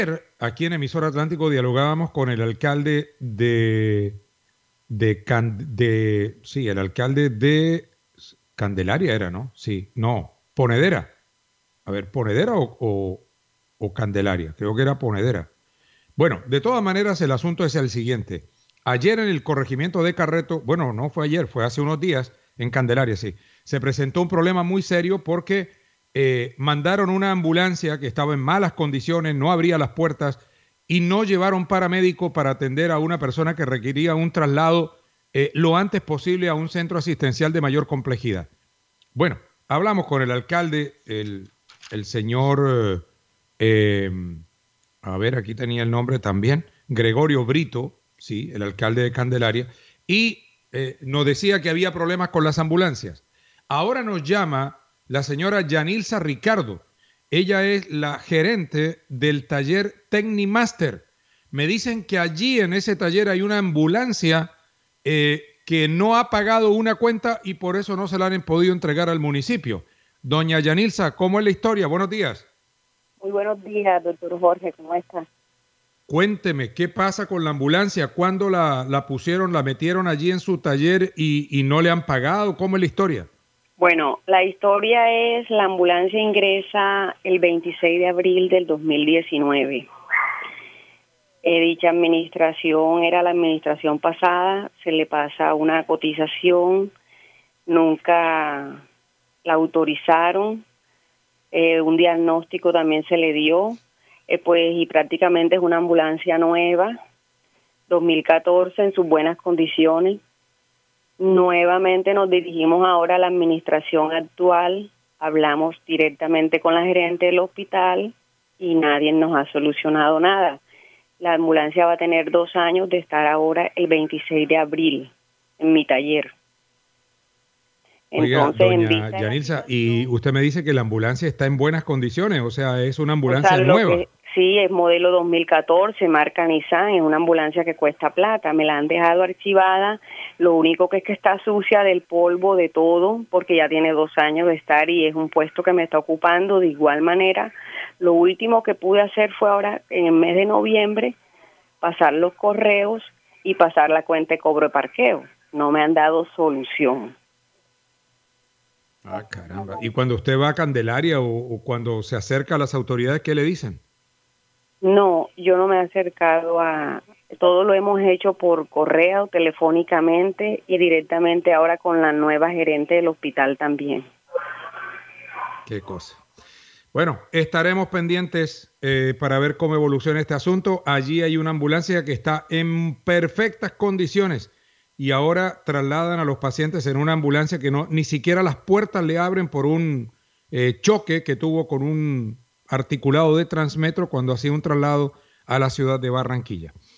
Aquí en Emisor Atlántico dialogábamos con el alcalde sí, el alcalde de Candelaria era, ¿no? Sí, no, Ponedera. A ver, ¿Ponedera o Candelaria? Creo que era Ponedera. Bueno, de todas maneras, el asunto es el siguiente. Ayer en el corregimiento de Carreto, bueno, no fue ayer, fue hace unos días, en Candelaria, sí, se presentó un problema muy serio porque mandaron una ambulancia que estaba en malas condiciones, no abría las puertas y no llevaron paramédico para atender a una persona que requería un traslado lo antes posible a un centro asistencial de mayor complejidad. Bueno, hablamos con el alcalde, el señor, a ver, aquí tenía el nombre también, Gregorio Brito, sí, el alcalde de Candelaria, y nos decía que había problemas con las ambulancias. Ahora nos llama la señora Yanilza Ricardo. Ella es la gerente del taller Tecnimaster. Me dicen que allí en ese taller hay una ambulancia que no ha pagado una cuenta y por eso no se la han podido entregar al municipio. Doña Yanilza, ¿cómo es la historia? Buenos días. Muy buenos días, doctor Jorge, ¿cómo está? Cuénteme, ¿qué pasa con la ambulancia? ¿Cuándo la pusieron, la metieron allí en su taller y no le han pagado? ¿Cómo es la historia? Bueno, la historia es, la ambulancia ingresa el 26 de abril del 2019. Dicha administración era la administración pasada, se le pasa una cotización, nunca la autorizaron, un diagnóstico también se le dio, pues y prácticamente es una ambulancia nueva, 2014 en sus buenas condiciones. Nuevamente nos dirigimos ahora a la administración actual, hablamos directamente con la gerente del hospital y nadie nos ha solucionado nada. La ambulancia va a tener 2 años de estar ahora el 26 de abril en mi taller. Oiga, Entonces, en doña vista de la Yanilza, y situación, usted me dice que la ambulancia está en buenas condiciones, o sea, es una o sea, ambulancia lo que nueva. sí es modelo 2014, marca Nissan, es una ambulancia que cuesta plata, me la han dejado archivada, lo único que es que está sucia del polvo, de todo, porque ya tiene 2 años de estar y es un puesto que me está ocupando de igual manera. Lo último que pude hacer fue ahora, en el mes de noviembre, pasar los correos y pasar la cuenta de cobro de parqueo. No me han dado solución. Ah, caramba. Y cuando usted va a Candelaria o cuando se acerca a las autoridades, ¿qué le dicen? No, yo no me he acercado a... Todo lo hemos hecho por correo, telefónicamente y directamente ahora con la nueva gerente del hospital también. Qué cosa. Bueno, estaremos pendientes para ver cómo evoluciona este asunto. Allí hay una ambulancia que está en perfectas condiciones y ahora trasladan a los pacientes en una ambulancia que no ni siquiera las puertas le abren por un choque que tuvo con un articulado de Transmetro cuando hacía un traslado a la ciudad de Barranquilla.